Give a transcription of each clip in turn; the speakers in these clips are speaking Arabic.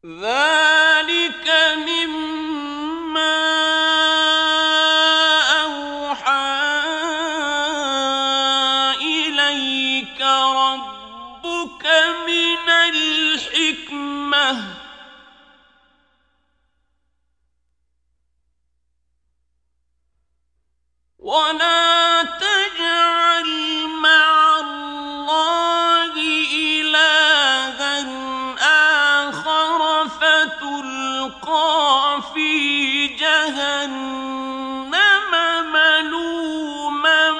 ذلك مما أوحى إليك ربك من الحكمة ولا تجعل مع الله إلها آخر فتلقى في جهنم ملوما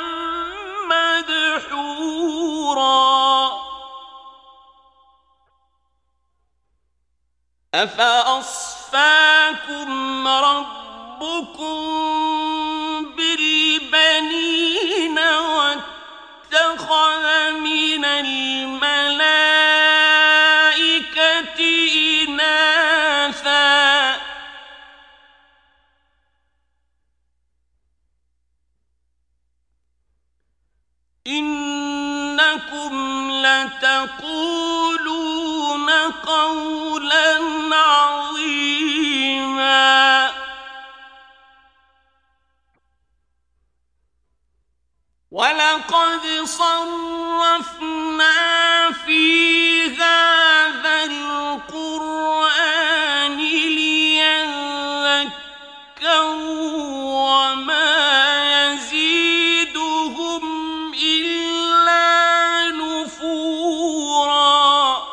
مدحورا أفأصفاكم ربكم بالبنين واتخذ من الملائكة إناثا إنكم لتقولون قولا عظيما ولقد صرفنا في هذا القرآن ليذكروا وما يزيدهم إلا نفورا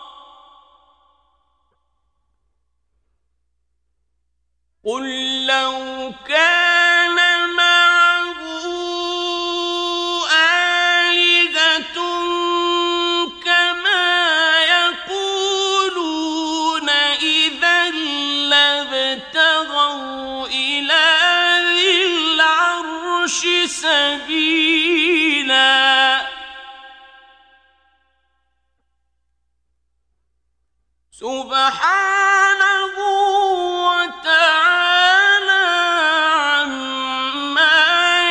قل لو كان معه آلهة كما يقولون إذا لابتغوا إلى ذي العرش سبيلا سبحانه وتعالى عما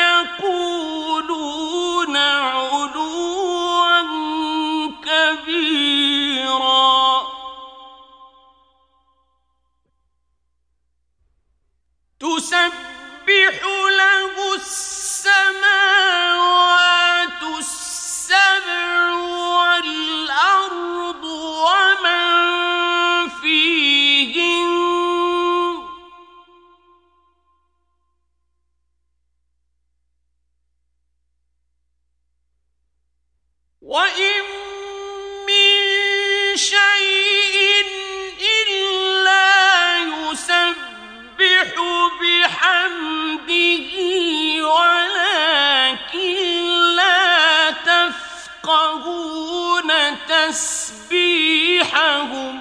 يقولون علوا كبيرا تسبح له السماوات السبع والأرض ومن فيهن وإن من شيء إلا يسبح بحمده ولكن لا تفقهون تسبيحهم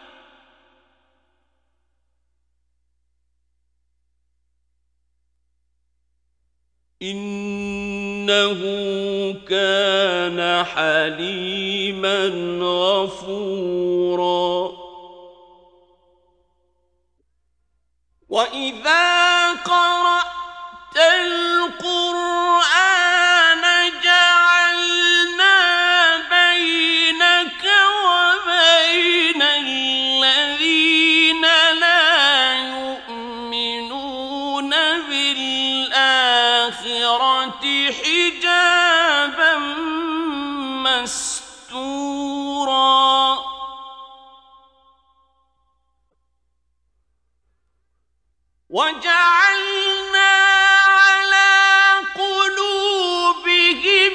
إنه كان حليما غفورا وإذا قرأت القرآن جعلنا بينك وبين الذين لا يؤمنون بالآخرة حجابا مستورا وجعلنا على قلوبهم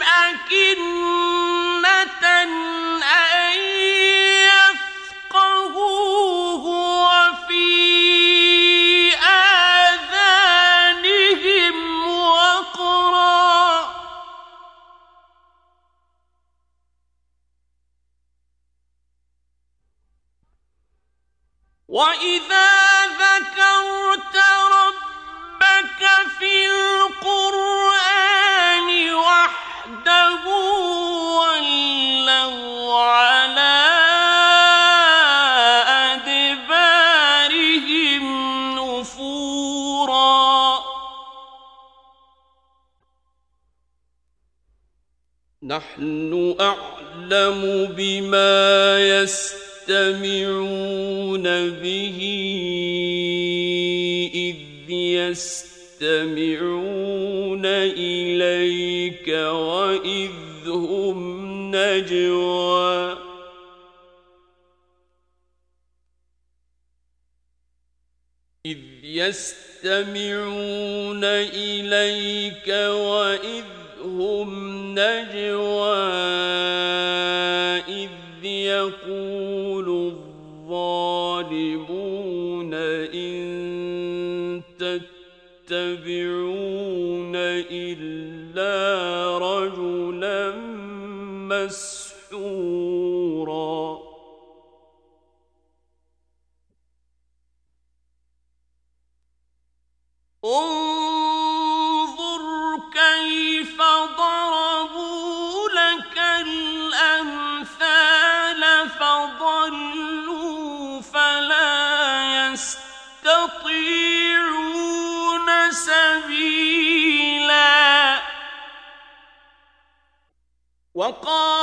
أكنة أن يفقهوه وفي آذانهم وقرا وإذا ذكرت ربك في القرآن وحده ولوا على أدبارهم نفورا نحن أعلم بما يستمعون يستمعون به إذ يستمعون إليك وإذ هم نجوى إذ يستمعون إليك وإذ هم نجوى إذ يقول الظالمون إن تتبعون إلا رجلا مسحورا انظر كيف ضربوا لك الأمثال فضلوا فلا يستطيعون سبيلا وقال